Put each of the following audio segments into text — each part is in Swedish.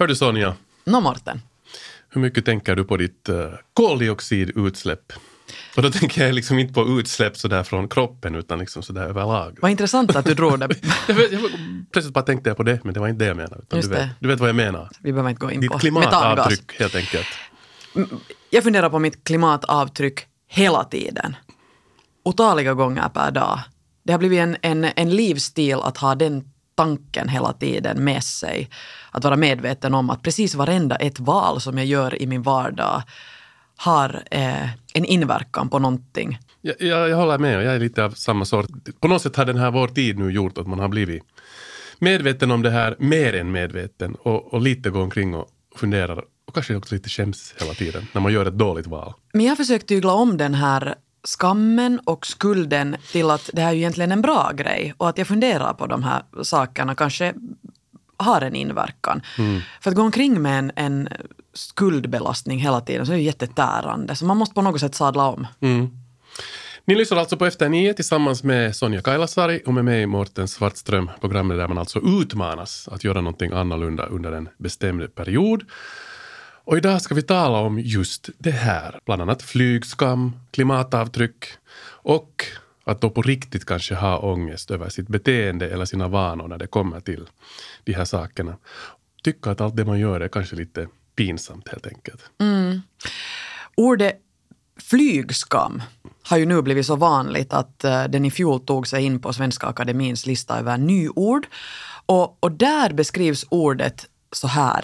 Hör du Sonja, Morten. hur mycket tänker du på ditt koldioxidutsläpp? Och då tänker jag liksom inte på utsläpp sådär från kroppen utan liksom sådär överlag. Vad intressant att du drog det. Plötsligt bara tänkte jag på det, men det var inte det jag menade. Utan du vet vad jag menar. Vi behöver inte gå in ditt på klimatavtryck helt enkelt. Jag funderar på mitt klimatavtryck hela tiden. Otaliga gånger per dag. Det har blivit en livsstil att ha den tanken hela tiden med sig. Att vara medveten om att precis varenda ett val som jag gör i min vardag har en inverkan på någonting. Jag håller med och jag är lite av samma sort. På något sätt har den här vår tid nu gjort att man har blivit medveten om det här mer än medveten och lite går omkring och funderar och kanske också lite skäms hela tiden när man gör ett dåligt val. Men jag försökte tygla om den här skammen och skulden till att det här är ju egentligen en bra grej och att jag funderar på de här sakerna kanske har en inverkan. För att gå omkring med en skuldbelastning hela tiden så är det jättetärande. Så man måste på något sätt sadla om. Ni lyssnar alltså på Efter 9 tillsammans med Sonja Kailasari och med mig Morten Svartström, programmet där man alltså utmanas att göra någonting annorlunda under en bestämd period. Och idag ska vi tala om just det här, bland annat flygskam, klimatavtryck och att då på riktigt kanske ha ångest över sitt beteende eller sina vanor när det kommer till de här sakerna. Tycka att allt det man gör är kanske lite pinsamt helt enkelt. Ordet flygskam har ju nu blivit så vanligt att den i fjol tog sig in på Svenska Akademins lista över nyord. Och där beskrivs ordet så här.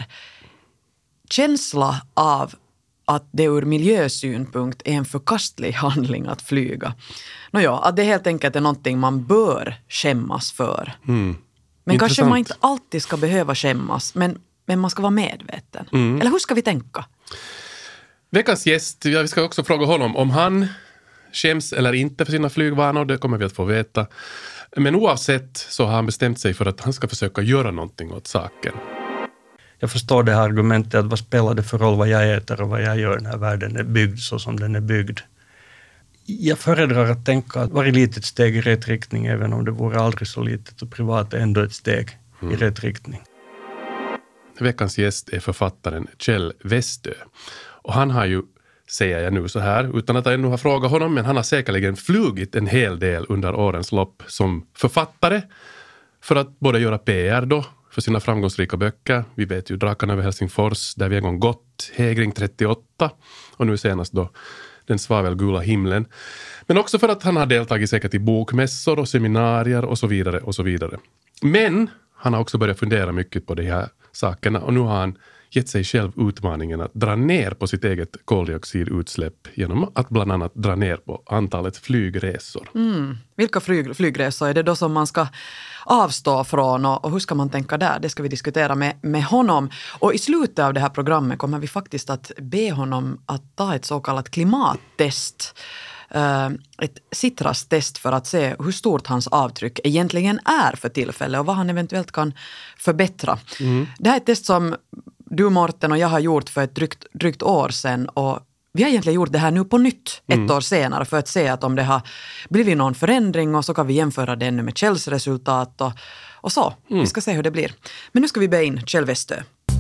Känsla av att det ur miljösynpunkt är en förkastlig handling att flyga. Att det helt enkelt är någonting man bör skämmas för. Men kanske man inte alltid ska behöva skämmas, men man ska vara medveten. Eller hur ska vi tänka? Veckans gäst, vi ska också fråga honom om han skäms eller inte för sina flygvanor, det kommer vi att få veta. Men oavsett så har han bestämt sig för att han ska försöka göra någonting åt saken. Jag förstår det här argumentet att vad spelar det för roll vad jag äter och vad jag gör när världen är byggd så som den är byggd. Jag föredrar att tänka att varje litet steg i rätt riktning, även om det vore aldrig så litet och privat, är ändå ett steg i rätt riktning. Veckans gäst är författaren Kjell Westö. Och han har ju, säger jag nu så här, utan att jag ännu har frågat honom, men han har säkerligen flugit en hel del under årens lopp som författare för att både göra PR då för sina framgångsrika böcker. Vi vet ju Drakarna över Helsingfors, där vi en gång gått, Hägring 38 och nu senast då Den svavelgula himlen. Men också för att han har deltagit säkert i bokmässor och seminarier och så vidare och så vidare. Men han har också börjat fundera mycket på de här sakerna och nu har han gett sig själv utmaningen att dra ner på sitt eget koldioxidutsläpp genom att bland annat dra ner på antalet flygresor. Vilka flygresor är det då som man ska avstå från och hur ska man tänka där? Det ska vi diskutera med honom. Och i slutet av det här programmet kommer vi faktiskt att be honom att ta ett så kallat klimattest. Ett citrastest för att se hur stort hans avtryck egentligen är för tillfället och vad han eventuellt kan förbättra. Det här är ett test som du Morten och jag har gjort för ett drygt år sedan och vi har egentligen gjort det här nu på nytt ett år senare för att se att om det har blivit någon förändring och så kan vi jämföra det ännu med Kjells resultat och så. Vi ska se hur det blir. Men nu ska vi be in Kjell Westö.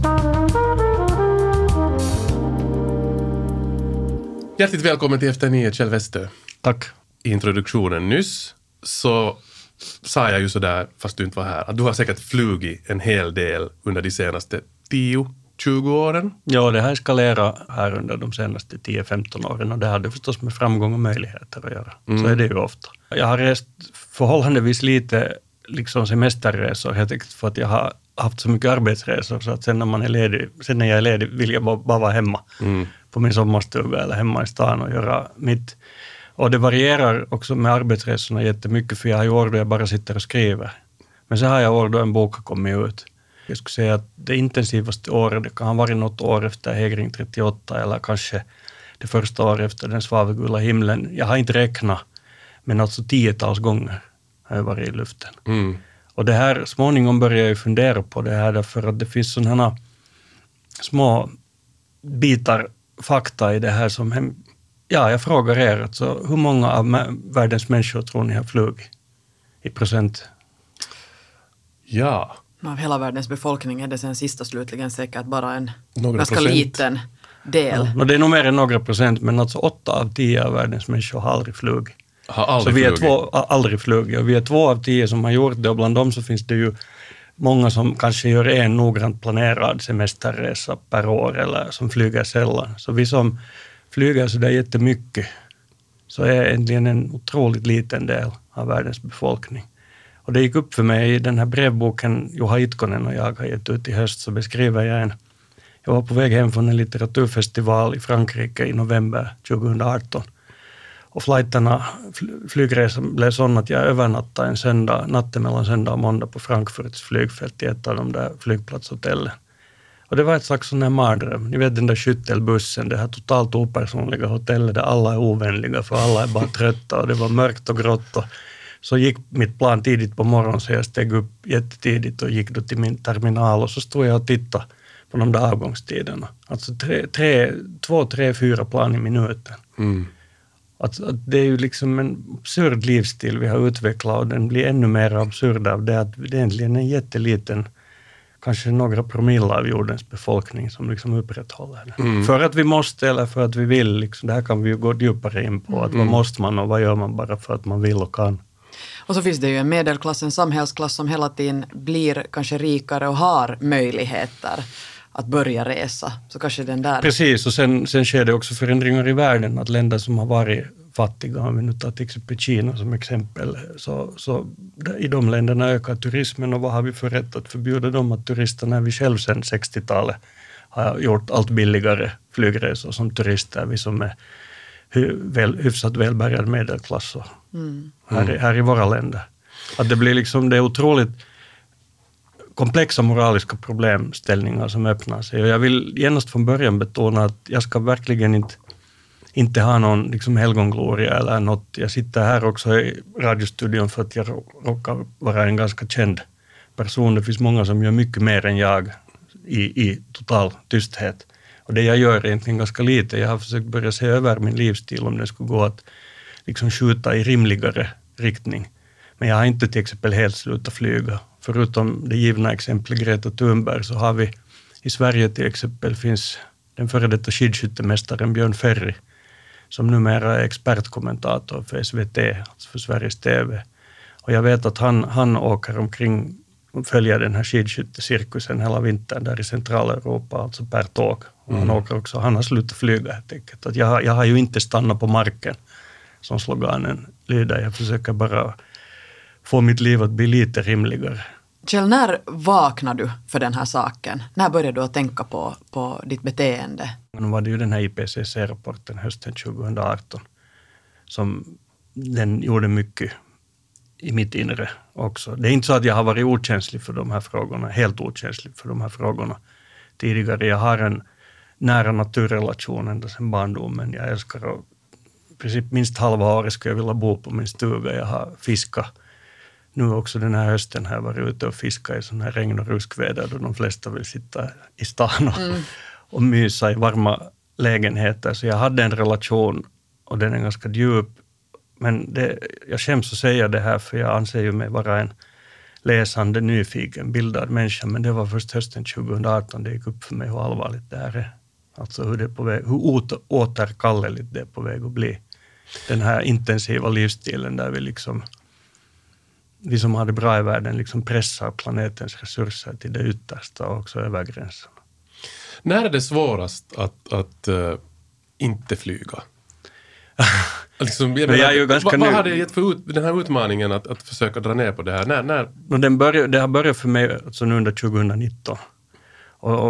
Hjärtligt välkommen till Efter 9, Kjell Westö. Tack. I introduktionen nyss så sa jag ju sådär, fast du inte var här, att du har säkert flugit en hel del under de senaste 10-20 åren. Ja, det har eskalerat här under de senaste 10-15 åren och det hade förstås med framgång och möjligheter att göra. Så är det ju ofta. Jag har rest förhållandevis lite liksom semesterresor helt enkelt för att jag har haft så mycket arbetsresor så att sen när jag är ledig vill jag bara vara hemma på min sommarstuga eller hemma i stan och göra mitt. Och det varierar också med arbetsresorna jättemycket för jag har ju år då jag bara sitter och skriver. Men så har jag år då en bok har kommit ut. Jag skulle säga att det intensivaste året, det kan ha varit något år efter Hägring 38 eller kanske det första året efter Den svavelgula himlen. Jag har inte räknat, men alltså 10-tals gånger har jag varit i luften. Och det här småningom börjar jag fundera på det här därför att det finns sådana små bitar fakta i det här som, jag frågar er alltså, hur många av världens människor tror ni har flugit i procent? Ja, Av hela världens befolkning är det sen sista slutligen säkert bara en Några ganska procent. liten del. Och det är nog mer än några procent, men alltså 8 av 10 av världens människor har aldrig flugit. Har Så aldrig vi är flugit. aldrig flugit. Och vi är 2 av 10 som har gjort det, och bland dem så finns det ju många som kanske gör en noggrant planerad semesterresa per år eller som flyger sällan. Så vi som flyger så där jättemycket så är egentligen en otroligt liten del av världens befolkning. Och det gick upp för mig i den här brevboken Juha Itkonen och jag har gett ut i höst, så beskriver jag var på väg hem från en litteraturfestival i Frankrike i november 2018. Och flygresan blev sån att jag övernattade natten mellan söndag och måndag på Frankfurts flygfält i ett av de där flygplatshotellen. Och det var ett slags sån här mardröm. Ni vet den där skyttelbussen, det här totalt opersonliga hotellet där alla är ovänliga för alla är bara trötta och det var mörkt och grått. Och så gick mitt plan tidigt på morgonen, så jag steg upp jättetidigt och gick då till min terminal, och så stod jag och tittade på de där avgångstiderna. Alltså 2, 3, 4 plan i minuten. Mm. Att det är ju liksom en absurd livsstil vi har utvecklat, och den blir ännu mer absurd av det att det är egentligen en jätteliten, kanske några promille av jordens befolkning som liksom upprätthåller det. Mm. För att vi måste eller för att vi vill, liksom, det här kan vi ju gå djupare in på, att vad måste man och vad gör man bara för att man vill och kan. Och så finns det ju en medelklass, en samhällsklass som hela tiden blir kanske rikare och har möjligheter att börja resa. Så kanske den där... Precis, och sen sker det också förändringar i världen, att länder som har varit fattiga, om vi nu tar till exempel Kina som exempel, så i de länderna ökar turismen, och vad har vi för rätt att förbjuda dem att turista när vi själv sedan 60-talet har gjort allt billigare flygresor som turister, vi som är hyfsat välbärgad medelklass här i våra länder. Att det blir liksom, det är otroligt komplexa moraliska problemställningar som öppnar sig, och jag vill genast från början betona att jag ska verkligen inte ha någon liksom helgongloria eller något. Jag sitter här också i radiostudion för att jag råkar vara en ganska känd person. Det finns många som gör mycket mer än jag i total tysthet. Och det jag gör är egentligen ganska lite. Jag har försökt börja se över min livsstil om det skulle gå att liksom skjuta i rimligare riktning. Men jag har inte till exempel helt slutat flyga. Förutom det givna exemplet Greta Thunberg, så har vi i Sverige till exempel finns den före detta skidskyttemästaren Björn Ferry, som numera är expertkommentator för SVT, alltså för Sveriges TV. Och jag vet att han åker omkring och följer den här skidskyttecirkusen hela vintern där i Centraleuropa, alltså per tåg. Och han har slutat flyga helt enkelt. Att jag har ju inte stannat på marken, som sloganen lyder. Jag försöker bara få mitt liv att bli lite rimligare. Kjell, när vaknade du för den här saken? När började du att tänka på ditt beteende? Nu var det ju den här IPCC-rapporten hösten 2018 som den gjorde mycket i mitt inre också. Det är inte så att jag har varit okänslig för de här frågorna, helt okänslig för de här frågorna tidigare. Jag har en nära naturrelation ända sedan barndomen. Jag älskar att i princip minst halva året ska jag vilja bo på min stuga. Jag har fiskat. Nu också den här hösten har jag varit ute och fiskat i sån här regn- och ruskväder då de flesta vill sitta i stan och mysa i varma lägenheter. Så jag hade en relation och den är ganska djup. Men jag skäms att säga det här, för jag anser ju mig vara en läsande, nyfiken, bildad människa. Men det var först hösten 2018 det gick upp för mig hur allvarligt det här är. Alltså hur återkalleligt det är på väg att bli. Den här intensiva livsstilen där vi som har det bra i världen liksom pressar planetens resurser till det yttersta och också över gränsen. När är det svårast att inte flyga? Liksom, vad har det gett för den här utmaningen att försöka dra ner på det här? Det har börjat för mig alltså nu under 2019. Och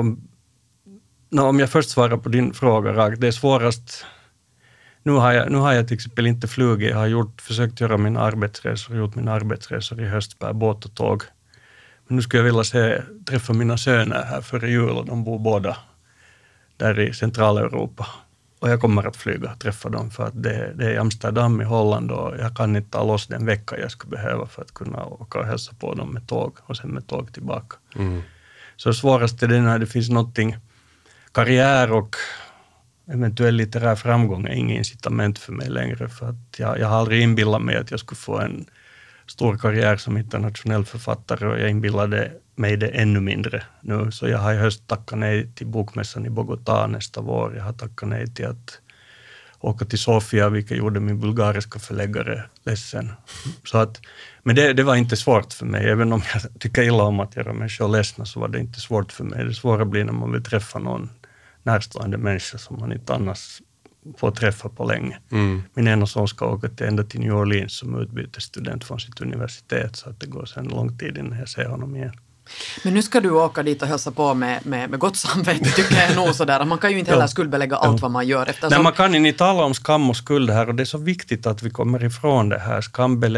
om jag först svarar på din fråga rakt, det är svårast. Nu har jag till exempel inte flugit. Jag har försökt göra mina arbetsresor i höst per båt och tåg. Men nu skulle jag vilja träffa mina söner här före jul, och de bor båda där i Centraleuropa. Och jag kommer att flyga och träffa dem, för att det är i Amsterdam i Holland, och jag kan inte ta loss den vecka jag skulle behöva för att kunna åka och hälsa på dem med tåg och sen med tåg tillbaka. Så svårast är det när det finns någonting, karriär och eventuell litterär framgång är ingen incitament för mig längre, för att jag har aldrig inbillat mig att jag skulle få en stor karriär som internationell författare, och jag inbillade mig det ännu mindre nu. Så jag har i höst tackat nej till bokmässan i Bogotá nästa vår. Jag har tackat nej till att åka till Sofia, vilket gjorde min bulgariska förläggare ledsen. Så att, men det var inte svårt för mig. Även om jag tycker illa om att göra människor ledsna, så var det inte svårt för mig. Det svåra blir när man vill träffa någon närstående människa som man inte annars får träffa på länge. Min ena son ska åka ända till New Orleans som utbytesstudent från sitt universitet, så att det går sedan lång tid innan jag ser honom igen. Men nu ska du åka dit och hälsa på med gott samvete, tycker jag nog sådär. Man kan ju inte heller skuldbelägga allt vad man gör. Nej, man kan inte tala om skam och skuld här, och det är så viktigt att vi kommer ifrån det här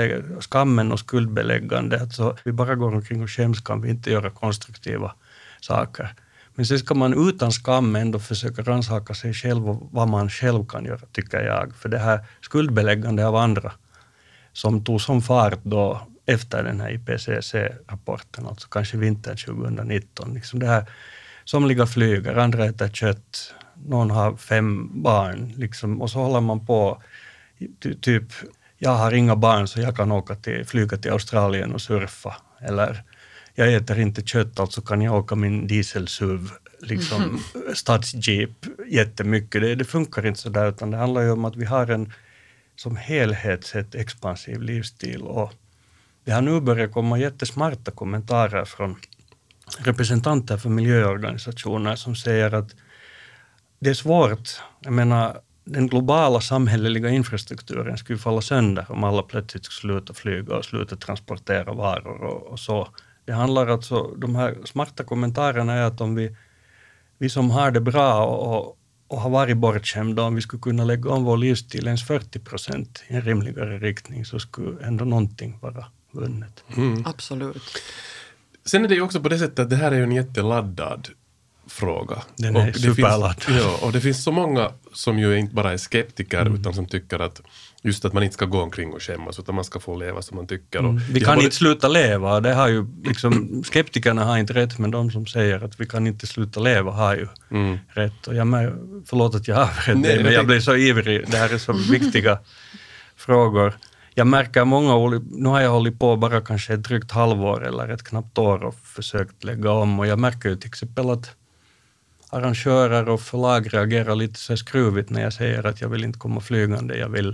skammen och skuldbeläggande. Alltså, vi bara går omkring och skäms, kan vi inte göra konstruktiva saker. Men sen ska man utan skam ändå försöka rannsaka sig själv och vad man själv kan göra, tycker jag. För det här skuldbeläggande av andra som tog som fart då efter den här IPCC-rapporten, alltså kanske vintern 2019. Liksom det här, somliga flyger, andra äter kött, någon har 5 barn. Liksom, och så håller man på, typ, jag har inga barn så jag kan flyga till Australien och surfa. Eller jag äter inte kött, alltså kan jag åka min dieselsuv, liksom stadsjeep jättemycket. Det funkar inte så där, utan det handlar ju om att vi har en som helhet sett expansiv livsstil. Och det har nu börjat komma jättesmarta kommentarer från representanter för miljöorganisationer som säger att det är svårt. Jag menar, den globala samhälleliga infrastrukturen skulle falla sönder om alla plötsligt skulle sluta flyga och sluta transportera varor och så. Det handlar alltså, de här smarta kommentarerna är att om vi som har det bra och har varit bortskämda, om vi skulle kunna lägga om vår livsstil ens 40% i en rimligare riktning, så skulle ändå någonting vara vunnet. Absolut. Sen är det ju också på det sättet att det här är ju en jätteladdad fråga. Den är superladdad. Och det finns så många som ju inte bara är skeptiker utan som tycker att just att man inte ska gå omkring och skämmas, utan man ska få leva som man tycker. Och vi kan inte sluta leva. Det har ju liksom, skeptikerna har inte rätt, men de som säger att vi kan inte sluta leva har ju rätt. Och förlåt att jag har rätt, men jag blir så ivrig. Det här är så viktiga frågor. Jag märker nu har jag hållit på bara kanske ett drygt halvår eller ett knappt år och försökt lägga om. Och jag märker ju till exempel att arrangörer och förlag reagerar lite så skruvigt när jag säger att jag vill inte komma flygande, jag vill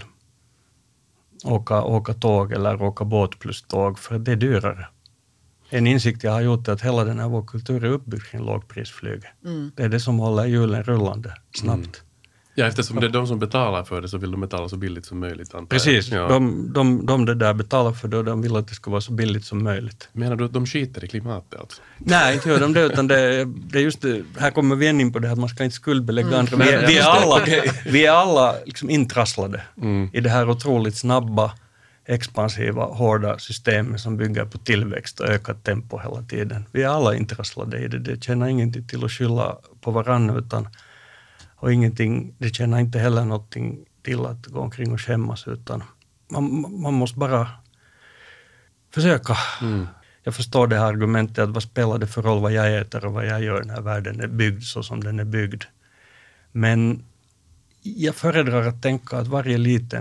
åka tåg eller åka båt plus tåg, för det är dyrare. En insikt jag har gjort är att hela den här vår kultur är uppbyggd kring lågprisflyg. Det är det som håller hjulen rullande snabbt. Ja, eftersom det är de som betalar för det så vill de betala så billigt som möjligt. Precis, ja. De det där betalar för det och de vill att det ska vara så billigt som möjligt. Menar du att de skiter i klimatet alltså? Nej, inte gör de det, utan det är just det, här kommer vi in på det att man ska inte skuldbelägga andra. Vi är alla liksom intrasslade i det här otroligt snabba, expansiva, hårda systemet som bygger på tillväxt och ökat tempo hela tiden. Vi är alla intrasslade i det. Det tjänar ingenting till att skylla på varandra, utan och det känner inte heller någonting till att gå omkring och skämmas, utan man måste bara försöka. Jag förstår det här argumentet att vad spelar det för roll vad jag äter och vad jag gör när världen är byggd så som den är byggd. Men jag föredrar att tänka att varje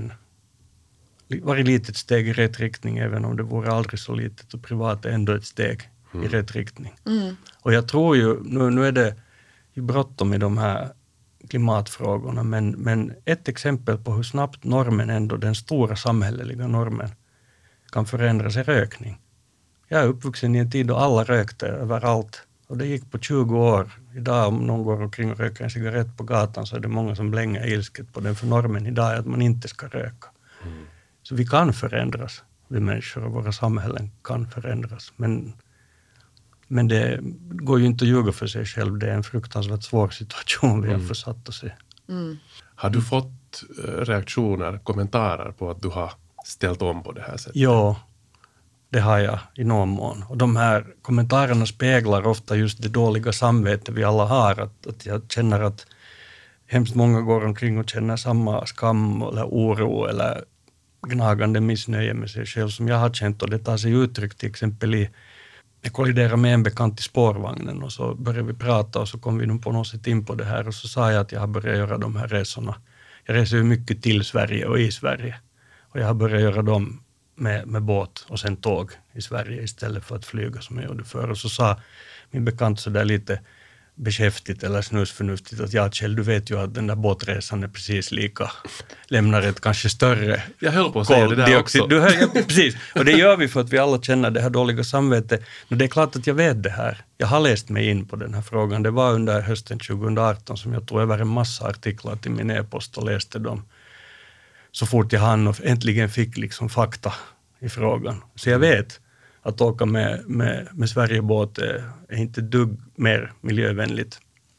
litet steg i rätt riktning, även om det vore aldrig så litet och privat, är ändå ett steg i rätt riktning. Och jag tror ju, nu är det ju bråttom i de här klimatfrågorna, men ett exempel på hur snabbt normen ändå, den stora samhälleliga normen, kan förändras är rökning. Jag är uppvuxen i en tid då alla rökte överallt och det gick på 20 år. Idag om någon går omkring och röker en cigarett på gatan så är det många som blänger ilsket på den, för normen idag är att man inte ska röka. Så vi kan förändras, vi människor, och våra samhällen kan förändras, men det går ju inte att ljuga för sig själv. Det är en fruktansvärt svår situation vi har försatt oss i. Har du fått reaktioner, kommentarer på att du har ställt om på det här sättet? Ja, det har jag i någon mån. Och de här kommentarerna speglar ofta just det dåliga samvete vi alla har. Att jag känner att hemskt många går omkring och känner samma skam eller oro eller gnagande missnöje med sig själv som jag har känt. Och det tar sig uttryck till exempel jag kolliderade med en bekant i spårvagnen och så började vi prata och så kom vi på något sätt in på det här och så sa jag att jag har börjat göra de här resorna. Jag reser ju mycket till Sverige och i Sverige och jag har börjat göra dem med båt och sen tåg i Sverige istället för att flyga som jag gjorde förr. Och så sa min bekant så där lite beskäftigt eller snusförnuftigt att ja, Kjell, du vet ju att den där båtresan är precis lika, lämnar ett kanske större jag höll på att säga det där också. Precis, och det gör vi för att vi alla känner det här dåliga samvetet. Men det är klart att jag vet det här. Jag har läst mig in på den här frågan. Det var under hösten 2018 som jag tog över en massa artiklar till min e-post och läste dem så fort jag hann och äntligen fick liksom fakta i frågan. Så jag vet att åka med Sverigebåt är inte dugg mer miljövänligt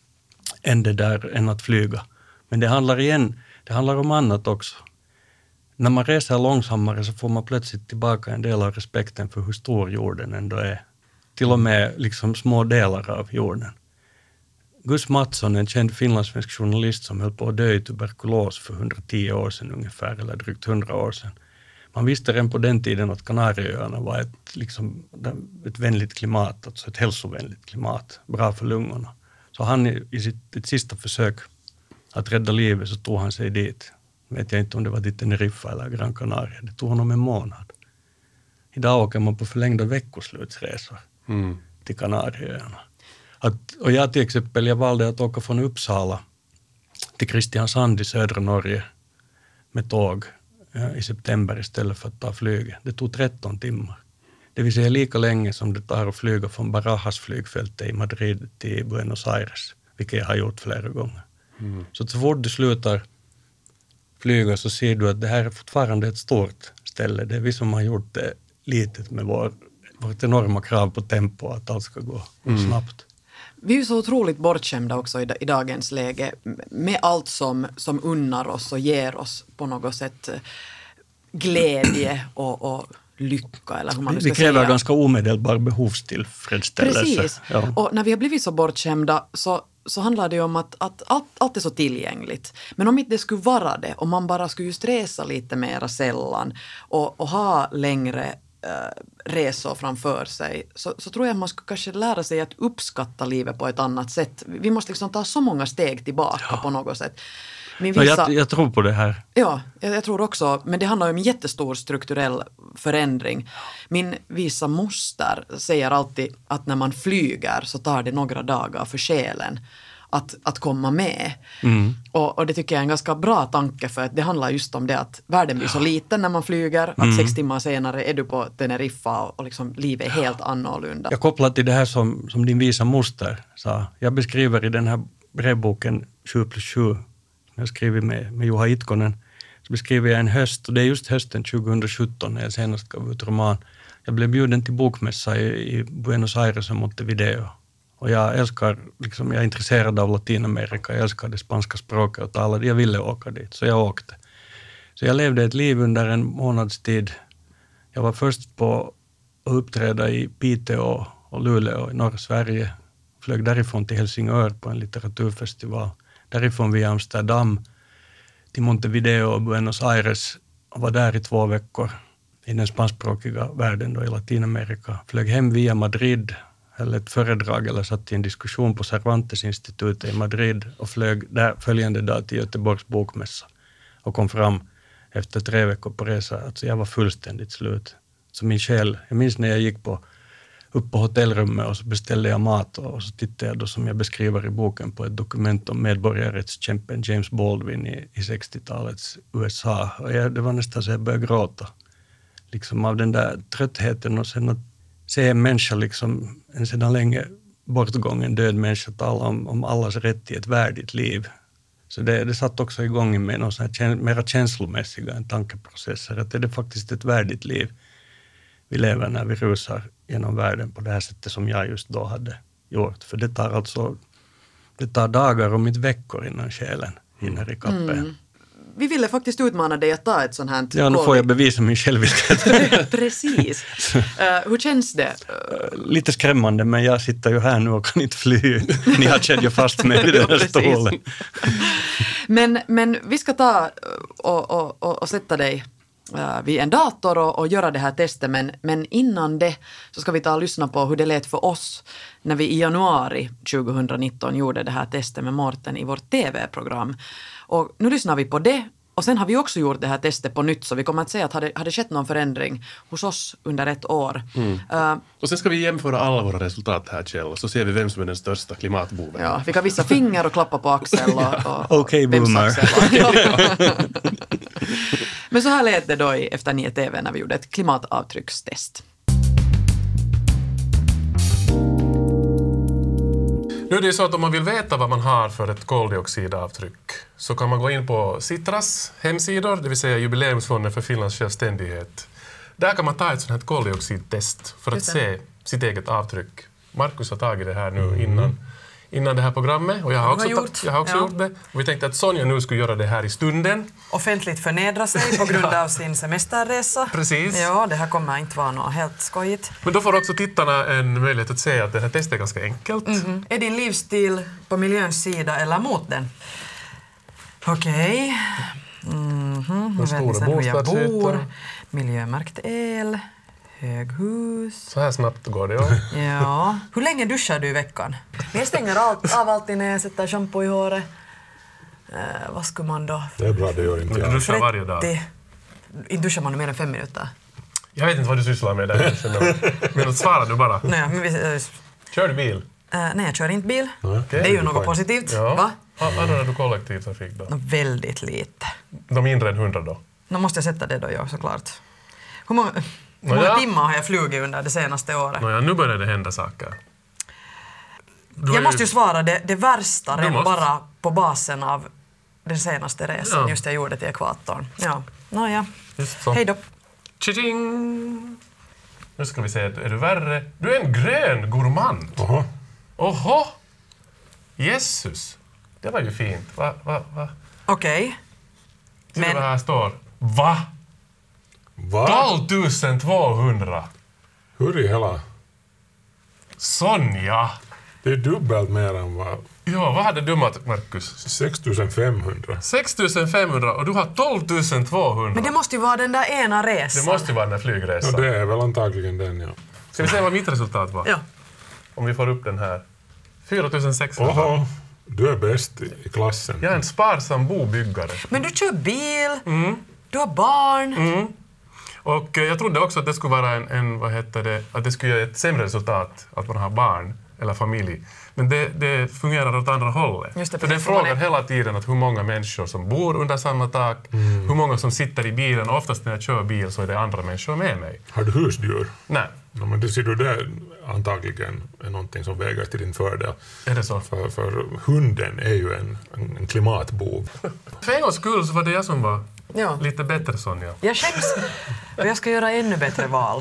än att flyga. Men det handlar om annat också. När man reser långsammare så får man plötsligt tillbaka en del av respekten för hur stor jorden ändå är. Till och med liksom små delar av jorden. Gus Mattsson, en känd finlandssvensk journalist som höll på att dö i tuberkulos för 110 år sedan ungefär, eller drygt 100 år sedan. Man visste redan på den tiden att Kanarieöarna var ett vänligt klimat, alltså ett hälsovänligt klimat, bra för lungorna. Så han i sitt sista försök att rädda livet så tog han sig dit. Vet jag inte om det var till Teneriffa eller Gran Canaria. Det tog honom en månad. Idag åker man på förlängda veckoslutsresor till Kanarieöarna. Och jag till exempel, jag valde att åka från Uppsala till Kristiansand i södra Norge med tåg i september istället för att ta flyget. Det tog 13 timmar. Det vill säga lika länge som det tar att flyga från Barajas flygfältet i Madrid till Buenos Aires, vilket jag har gjort flera gånger. Så fort du slutar flyga så ser du att det här är fortfarande ett stort ställe. Det är vi som har gjort det litet med vårt enorma krav på tempo att allt ska gå snabbt. Vi är ju så otroligt bortskämda också i dagens läge med allt som unnar oss och ger oss på något sätt glädje och lycka. Eller hur man ska vi kräver säga. Ganska omedelbar behovstillfredsställelse. Precis. Ja. Och när vi har blivit så bortskämda så handlar det om att allt är så tillgängligt. Men om inte det skulle vara det, om man bara skulle just resa lite mera sällan och ha längre resor framför sig så tror jag att man skulle kanske lära sig att uppskatta livet på ett annat sätt. Vi måste liksom ta så många steg tillbaka på något sätt. Jag tror på det här. Ja, jag tror också. Men det handlar om en jättestor strukturell förändring. Min visa moster säger alltid att när man flyger så tar det några dagar för själen att komma med. Och det tycker jag är en ganska bra tanke för att det handlar just om det att världen blir så liten när man flyger att 6 timmar senare är du på Teneriffa och liksom livet är helt annorlunda. Jag kopplar till det här som din visa moster sa. Jag beskriver i den här brevboken 7+7 jag skriver med Juha Itkonen, så beskriver jag en höst, och det är just hösten 2017 när jag senast gav ut roman. Jag blev bjuden till bokmässa i Buenos Aires och Montevideo. Och jag är intresserad av Latinamerika, jag älskar det spanska språket och talade, jag ville åka dit, så jag åkte. Så jag levde ett liv under en månads tid. Jag var först på att uppträda i Piteå och Luleå i norra Sverige. Flög därifrån till Helsingör på en litteraturfestival. Därifrån via Amsterdam till Montevideo och Buenos Aires och var där i 2 veckor i den spanskspråkiga världen då i Latinamerika. Flög hem via Madrid, höll ett föredrag eller satt i en diskussion på Cervantes-institutet i Madrid och flög där följande dag till Göteborgs bokmässa och kom fram efter 3 veckor på resa. Alltså jag var fullständigt slut. Så min själ, jag minns när jag gick upp på hotellrummet och så beställde jag mat och så tittade jag då, som jag beskriver i boken, på ett dokument om medborgarrättskämpen James Baldwin i 60-talets USA. Och det var nästan så jag började gråta. Liksom av den där tröttheten och sen att se en människa, liksom en sedan länge bortgången död människa, tala om allas rätt till ett värdigt liv. Så det satt också igång i mig någon sån här mera känslomässiga än tankeprocesser. Att är det faktiskt ett värdigt liv vi lever när vi rusar genom världen på det här sättet som jag just då hade gjort. För det tar dagar och inte veckor innan själen hinner i kappen. Vi ville faktiskt utmana dig att ta ett sånt här... Ja, nu får jag bevisa min själviskhet. Precis. Hur känns det? Lite skrämmande, men jag sitter ju här nu och kan inte fly. Ni har kedjat fast mig i den här stolen. Men vi ska ta och sätta dig vid en dator och göra det här testet. Men innan det så ska vi ta och lyssna på hur det lät för oss när vi i januari 2019 gjorde det här testet med Mårten i vårt tv-program. Och nu lyssnar vi på det Och sen har vi också gjort det här testet på nytt, så vi kommer att se att hade skett någon förändring hos oss under ett år. Och sen ska vi jämföra alla våra resultat här, Kjell, så ser vi vem som är den största klimatboven. Ja, vi kan visa finger och klappa på axel och Okej, vems boomer. axel. Ja. Men så här lät det då efter 9 TV när vi gjorde ett klimatavtryckstest. Nu är det så att om man vill veta vad man har för ett koldioxidavtryck så kan man gå in på Sitras hemsidor, det vill säga Jubileumsfonden för Finlands självständighet. Där kan man ta ett sånt här koldioxidtest för att se sitt eget avtryck. Markus har tagit det här nu innan det här programmet och jag har också gjort det. Och vi tänkte att Sonja nu skulle göra det här i stunden. Offentligt förnedra sig på grund av sin semesterresa. Precis. Ja, det här kommer inte vara något helt skojigt. Men då får också tittarna en möjlighet att se att det här testet är ganska enkelt. Är din livsstil på miljöns sida eller mot den? Okej. Den stora hur jag bor. bostadsytan. Miljömärkt el. Höghus. Så här snabbt går det, ja. Ja. Hur länge duschar du i veckan? Jag stänger av alltid när jag sätter shampoo i håret. Vad skulle man då? Det är bra, det gör inte Men du jag. duschar varje dag. Inte duschar man mer än 5 minuter. Jag vet inte vad du sysslar med där. Men svara du bara. Nej, men Kör du bil? nej, jag kör inte bil. Okay. Det är ju något positivt. Ja. Va? Använder du kollektivtrafik då? Väldigt lite. De mindre än 100 då? Nu måste jag sätta det då, ja, såklart. Hur många timmar har jag flugit under det senaste året? Nåja, nu börjar det hända saker. Jag måste ju svara det värsta Du måste. bara på basen av den senaste resan Ja. just jag gjorde till ekvatorn. Ja, nåja. Just så. Hej då. Tjing! Nu ska vi se, är du värre? Du är en grön gourmand. Oho. Oho! Jesus! Det var ju fint. Va? Okej. Ser du Men- vad här står? Va? Va? 12 200! Hur i hela? Sonja! Det är dubbelt mer än vad... Ja, vad hade du, Markus? 6500. 6 500 och du har 12 200. Men det måste ju vara den där ena resan. Det måste ju vara den här flygresan. Ja, det är väl antagligen den, ja. Ska vi se vad mitt resultat var? Ja. Om vi får upp den här. 4 600. Oho, du är bäst i klassen. Jag är en sparsam bobyggare. Men du kör bil, du har barn. Och jag trodde också att det skulle vara att det skulle ge ett sämre resultat att man har barn eller familj. Men det fungerar åt andra hållet. Just det, för den precis, man frågar är- hela tiden att hur många människor som bor under samma tak, hur många som sitter i bilen. Oftast när jag kör bil så är det andra människor med mig. Har du husdjur? Nej, Ja, men det ser du där antagligen är någonting som väger till din fördel. är det så? För hunden är ju en klimatbov. För en gångs skull så var det jag som var Ja. lite bättre, Sonja. Jag skäms. Och jag ska göra ännu bättre val.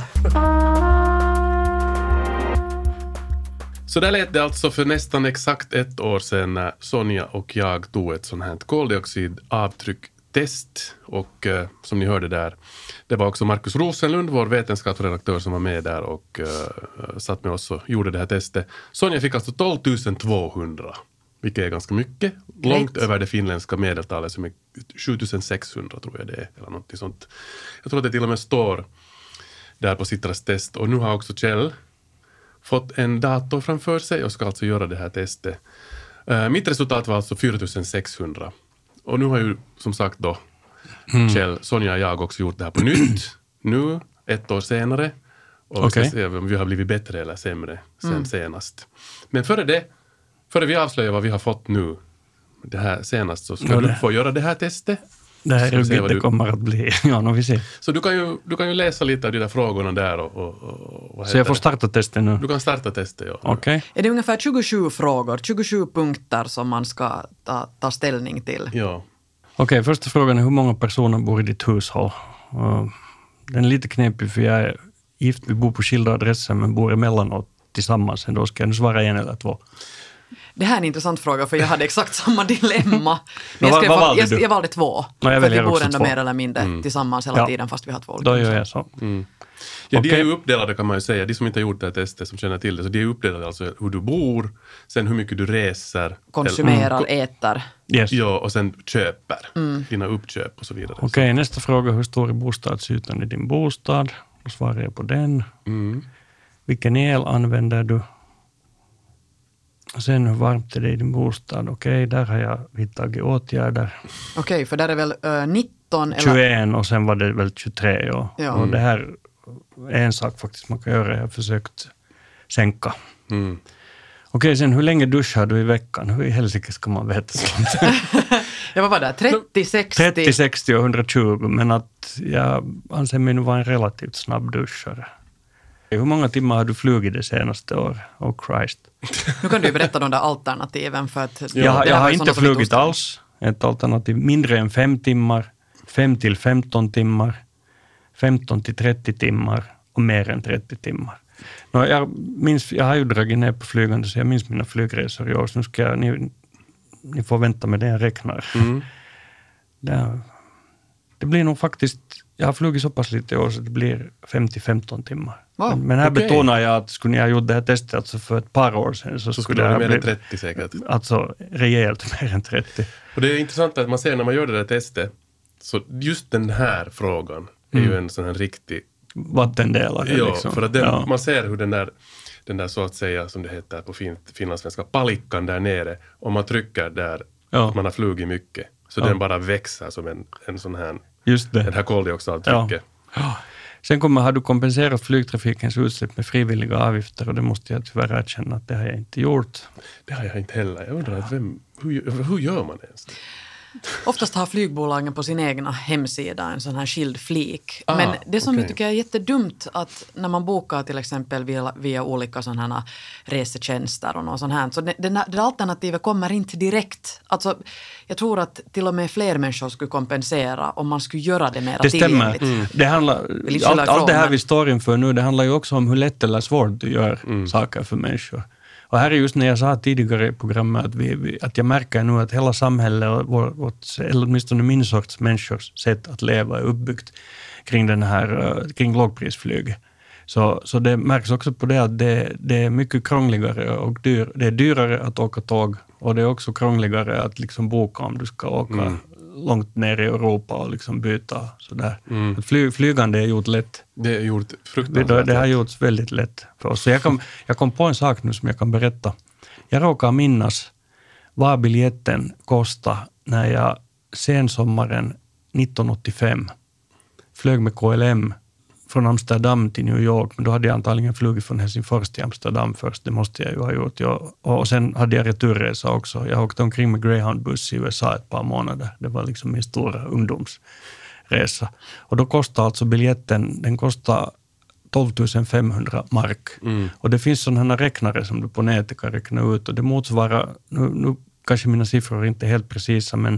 Så där lät det alltså för nästan exakt ett år sedan när Sonja och jag tog ett sånt här koldioxidavtrycktest. Och som ni hörde där, det var också Markus Rosenlund, vår vetenskapsredaktör, som var med där och satt med oss och gjorde det här testet. Sonja fick alltså 12 200, vilket är ganska mycket. Långt över det finländska medeltalet som är 7 600 tror jag det är, eller något sånt. Jag tror att det till och med står där på Sitras test. Och nu har också Kjell fått en dator framför sig och ska alltså göra det här testet. Mitt resultat var alltså 4 600. Och nu har ju som sagt då Kjell, Sonja och jag också gjort det här på nytt. Nu, ett år senare. Och vi ska se om vi har blivit bättre eller sämre sen senast. Men före vi avslöjar vad vi har fått nu, det här senast, så ska du få göra det här testet. Det här Så är vi ser ju vad det du- kommer att bli. Ja, nu vi ser. Så du kan ju läsa lite av de där frågorna där och vad Så heter jag får det? starta testet nu. Du kan starta testet, ja. Okej. Är det ungefär 27 frågor, 27 punkter som man ska ta ställning till? Ja. Okej, första frågan är hur många personer bor i ditt hushåll? Den är lite knepig för jag är gift, vi bor på skilda adresser men bor emellanåt tillsammans. Då ska jag nu svara 1 eller 2. Det här är en intressant fråga, för jag hade exakt samma dilemma. Men Vad valde du? jag valde 2. Ja, jag för väljer vi bor också ändå 2. mer eller mindre tillsammans hela Ja. tiden, fast vi har 2 olika. Då gör jag så. Ja, de är Okej. ju uppdelade kan man ju säga. De som inte har gjort det här testet som känner till det. Så de är uppdelade alltså hur du bor, sen hur mycket du reser. Konsumerar, äter. Yes. Ja, och sen köper. Dina uppköp och så vidare. Okej, nästa fråga. Hur stor är bostadsytan i din bostad? Då svarar jag på den. Vilken el använder du? Sen hur varmt är det i din bostad? Okej, där har jag vidtagit åtgärder. Okej, för där är väl 19 eller... 21 och sen var det väl 23. Ja. Och det här är en sak faktiskt man kan göra. Jag har försökt sänka. Okej, sen hur länge duschar du i veckan? Hur i helsike ska man veta sånt? Jag var bara där, 30, 60. 30, 60 och 120, men att jag anser mig nu vara en relativt snabb duschare. Hur många timmar har du flugit det senaste året? Oh Christ. Nu kan du ju berätta de där alternativen för att... Jag har inte flugit alls. Ett alternativ mindre än 5 timmar, 5 till 15 timmar, 15 till 30 timmar och mer än 30 timmar. Jag har ju dragit ner på flygande så jag minns mina flygresor i år. Så nu ska ni får vänta med det jag räknar. Det blir nog faktiskt, jag har flugit så pass lite i år så det blir 5-15 timmar. Wow, men här betonar jag att skulle ni ha gjort det här testet alltså för ett par år sedan så skulle det ha mer än blivit 30 säkert. Alltså rejält mer än 30. Och det är intressant att man ser när man gör det där testet så just den här frågan är ju en sån här riktig vattendelare. Ja, liksom. för att man ser hur den där så att säga som det heter på finlandssvenska palikkan där nere, om man trycker där att man har flugit mycket så den bara växer som en sån här just det. Den här koldioxidtrycket. Ja. Sen har du kompenserat flygtrafikens utsläpp med frivilliga avgifter och det måste jag tyvärr erkänna att det har jag inte gjort. Det har jag inte heller. Jag undrar hur gör man ens? Oftast har flygbolagen på sin egna hemsida en sån här skild flik. Men det som jag tycker är jättedumt att när man bokar till exempel via olika sådana här resetjänster och något sånt här. Så det alternativet kommer inte direkt. Alltså, jag tror att till och med fler människor skulle kompensera om man skulle göra det mer tillgängligt. Det handlar, allt det här vi står inför nu, det handlar ju också om hur lätt eller svårt du gör saker för människor. Och här är just när jag sa tidigare i programmet att jag märker nu att hela samhället och vårt, eller åtminstone min sorts människors sätt att leva är uppbyggt kring lågprisflyg. Så det märks också på det att det är mycket krångligare och det är dyrare att åka tåg och det är också krångligare att liksom boka om du ska åka långt ner i Europa och liksom byta sådär. Flygande är gjort lätt. Det är gjort fruktansvärt det har gjorts väldigt lätt för oss. Så jag kom på en sak nu som jag kan berätta. Jag råkar minnas vad biljetten kostade när jag sensommaren 1985 flög med KLM från Amsterdam till New York. Men då hade jag antagligen flugit från Helsingfors till Amsterdam först. Det måste jag ju ha gjort. Och sen hade jag returresa också. Jag åkte omkring med Greyhound-buss i USA ett par månader. Det var liksom min stora ungdomsresa. Och då kostade alltså biljetten, den kostade 12 500 mark. Och det finns sådana räknare som du på nätet kan räkna ut. Och det motsvarar, nu kanske mina siffror inte är helt precisa, men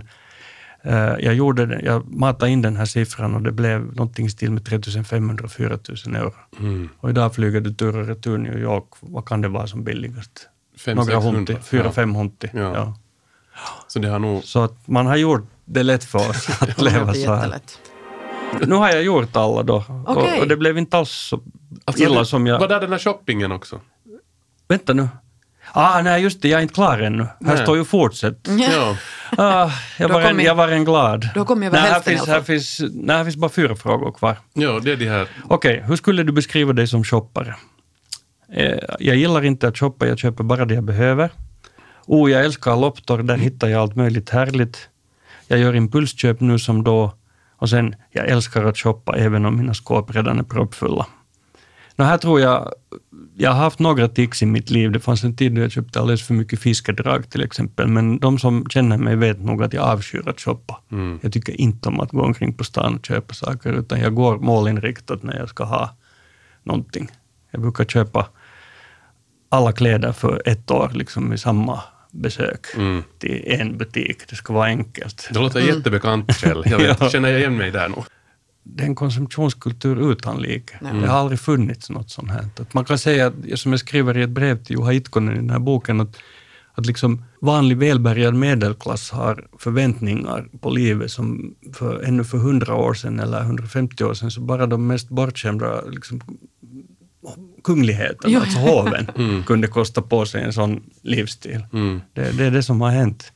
jag matade in den här siffran och det blev någonting i stil med 3 500-4 000 euro. Och idag flyger du tur och retur New York. Vad kan det vara som billigast? 400-500. Ja. Så det har nog... Så att man har gjort det lätt för oss att leva så här. Nu har jag gjort alla då. Okay. Och det blev inte alls så illa som jag... Var där den här shoppingen också? Vänta nu. Nej just det, jag är inte klar ännu. Här står ju fortsätt. Jag var en glad. Då kommer jag väl här finns bara 4 frågor kvar. Ja, det är de här. Okej, hur skulle du beskriva dig som shoppare? Jag gillar inte att shoppa, jag köper bara det jag behöver. Jag älskar lopptor, där hittar jag allt möjligt härligt. Jag gör impulsköp nu som då. Och sen, jag älskar att shoppa även om mina skåp redan är proppfulla. Här tror jag har haft några tics i mitt liv. Det fanns en tid då jag köpte alldeles för mycket fiskedrag till exempel. Men de som känner mig vet nog att jag avskyr att shoppa. Jag tycker inte om att gå omkring på stan och köpa saker. Utan jag går målinriktat när jag ska ha någonting. Jag brukar köpa alla kläder för 1 år liksom i samma besök till en butik. Det ska vara enkelt. Det låter jättebekant, Kjell. Jag känner igen mig där nog. Det är en konsumtionskultur utan like. Det har aldrig funnits något sånt här. Att man kan säga, som jag skriver i ett brev till Juha Itkonen i den här boken, att liksom vanlig välbärgad medelklass har förväntningar på livet som ännu för 100 år sedan eller 150 år sedan så bara de mest bortskämda liksom, kungligheten, alltså hoven, kunde kosta på sig en sån livsstil. Det är det som har hänt.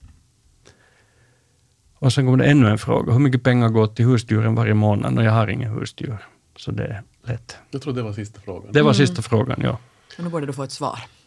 Och sen kommer det ännu en fråga. Hur mycket pengar går till husdjuren varje månad? Och jag har ingen husdjur. Så det är lätt. Jag tror det var sista frågan. Det var sista frågan, ja. Och nu borde du få ett svar.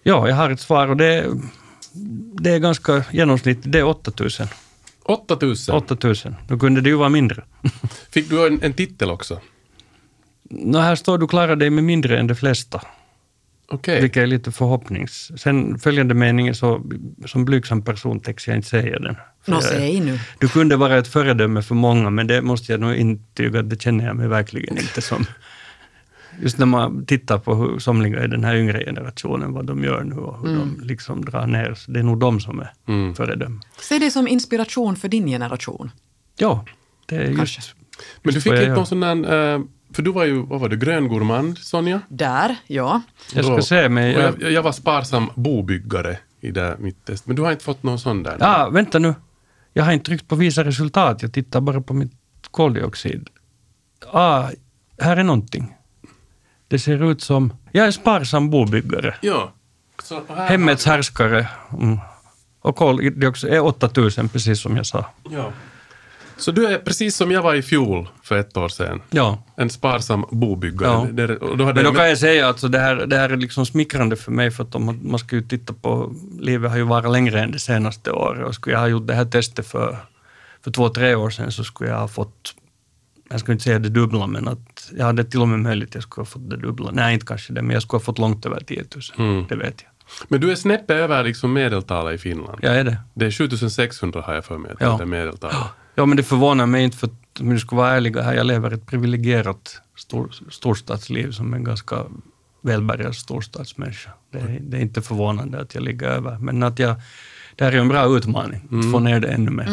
Ja, jag har ett svar och det är ganska genomsnittligt. Det är 8000. 8000? 8000. Då kunde det ju vara mindre. Fick du en titel också? Här står du klarar dig med mindre än de flesta. Okej. Vilket är lite förhoppnings. Sen följande meningen så som blygsam person täcks jag inte säga den. Säg nu. Du kunde vara ett föredöme för många, men det måste jag nog intyga, det känner jag mig verkligen inte som. Just när man tittar på hur somliga i den här yngre generationen, vad de gör nu och hur de liksom drar ner. Så det är nog de som är föredöme. Se det som inspiration för din generation. Ja, det är Kanske. just. Men du fick inte någon sån där... För du var ju, vad var du, gröngourmand, Sonja? Där, ja. Jag ska se mig. Jag var sparsam bobyggare i det mitt test. Men du har inte fått någon sån där? Ja, vänta nu. Jag har inte tryckt på visa resultat. Jag tittar bara på mitt koldioxid. Här är någonting. Det ser ut som... Jag är sparsam bobyggare. Ja. Så här Hemmets härskare. Och koldioxid är 8000, precis som jag sa. Ja. Så du är precis som jag var i fjol för 1 år sedan. Ja. En sparsam bobyggare. Ja. Men då kan jag säga att det här är liksom smickrande för mig, för att om man ska ju titta på, livet har ju varit längre än det senaste året, och skulle jag ha gjort det här testet för 2-3 år sedan, så skulle jag ha fått, jag skulle inte säga det dubbla, men att jag hade till och med möjligt att jag skulle ha fått det dubbla. Nej, inte kanske det, men jag skulle ha fått långt över 10 000. Det vet jag. Men du är snäppet över liksom medeltalet i Finland. Ja, är det. Det är 7600 har jag för mig. Ja. Det är medeltalet. Ja, men det förvånar mig inte, för att om du ska vara ärliga här, jag lever ett privilegierat storstadsliv som en ganska välbärgad storstadsmänniska. Det är inte förvånande att jag ligger över, men att det här är en bra utmaning, att få ner det ännu mer.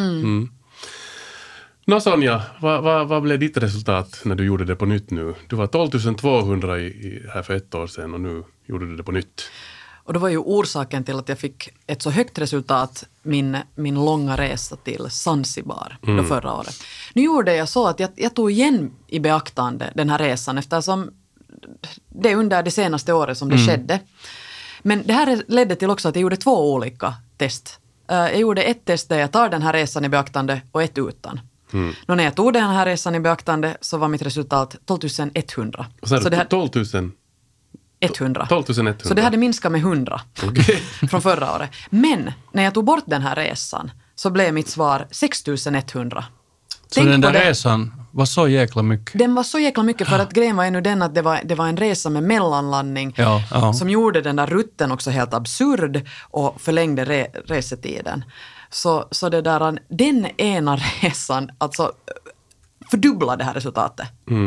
Nå Sonja, vad blev ditt resultat när du gjorde det på nytt nu? Du var 12 200 här för 1 år sedan och nu gjorde du det på nytt. Och det var ju orsaken till att jag fick ett så högt resultat min långa resa till Zanzibar då förra året. Nu gjorde jag så att jag tog igen i beaktande den här resan, eftersom det är under det senaste året som det skedde. Men det här ledde till också att jag gjorde 2 olika test. Jag gjorde ett test där jag tar den här resan i beaktande och ett utan. När jag tog den här resan i beaktande så var mitt resultat 12 100. Så det här 12 100. 12 100. Så det hade minskat med 100 Okay. från förra året. Men när jag tog bort den här resan så blev mitt svar 6 100. Så den där resan var så jäkla mycket? Den var så jäkla mycket, för att grejen var ännu den att det var en resa med mellanlandning som gjorde den där rutten också helt absurd och förlängde resetiden. Så det där, den ena resan alltså fördubblade det här resultatet.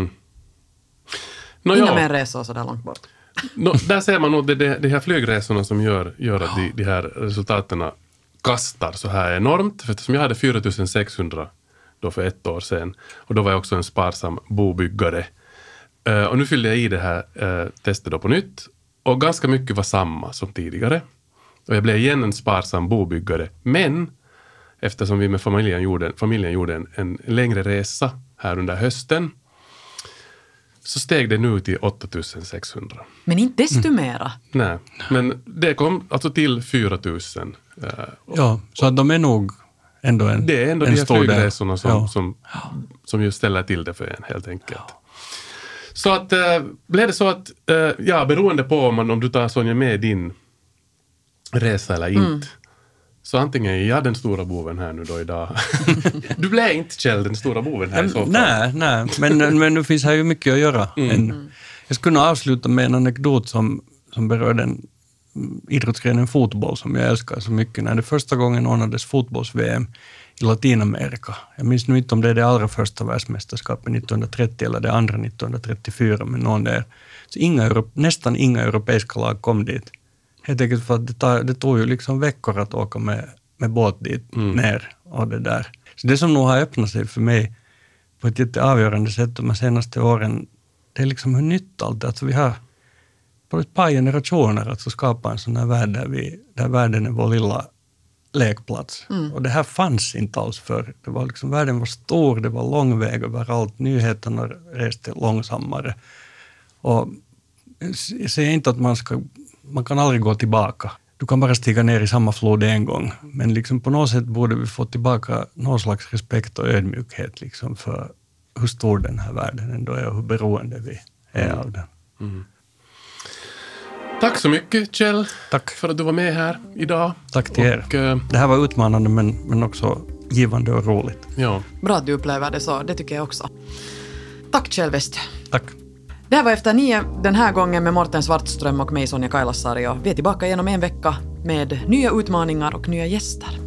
Innan en resa så där långt bort. Där ser man nog de här flygresorna som gör att de här resultaten kastar så här enormt. För eftersom jag hade 4600 då för 1 år sedan, och då var jag också en sparsam bobyggare. Och nu fyllde jag i det här testet då på nytt, och ganska mycket var samma som tidigare. Och jag blev igen en sparsam bobyggare, men eftersom vi med familjen gjorde en längre resa här under hösten, så steg det nu till 8600. Men inte desto mera. Nej, men det kom alltså till 4000. Ja, så att de är nog ändå en det är ändå en de här stor flygresorna som just ställer till det för en, helt enkelt. Så att blev det så att, beroende på om du tar Sonja med din resa eller inte, så antingen är jag den stora boven här nu då idag. Du blev inte, Kjell, den stora boven här i så fall. Nej, men nu finns här ju mycket att göra. Jag skulle nog avsluta med en anekdot som berör den idrottsgrenen fotboll som jag älskar så mycket. När det första gången ordnades fotbolls-VM i Latinamerika. Jag minns nu inte om det är det allra första världsmästerskapet 1930 eller det andra 1934, men någon där. Så nästan inga europeiska lag kom dit. Helt enkelt för att det tog ju liksom veckor att åka med båt dit ner och det där. Så det som nog har öppnat sig för mig på ett jätteavgörande sätt de senaste åren, det är liksom hur nytt allt det. Alltså vi har på ett par generationer att skapa en sån här värld där världen är vår lilla lekplats. Och det här fanns inte alls för. Det var liksom, världen var stor, det var lång väg överallt, nyheterna reste långsammare. Och jag säger inte att man kan aldrig gå tillbaka. Du kan bara stiga ner i samma flod en gång. Men liksom på något sätt borde vi få tillbaka någon slags respekt och ödmjukhet liksom för hur stor den här världen ändå är och hur beroende vi är av den. Tack så mycket, Kjell, Tack. för att du var med här idag. Tack till er. Och, Det här var utmanande men också givande och roligt. ja. Bra att du upplever det så, det tycker jag också. Tack Kjell Westö. Tack. Det här var Efter 9 den här gången med Morten Svartström och mig Sonja Kailasari. Vi är tillbaka igen om en vecka med nya utmaningar och nya gäster.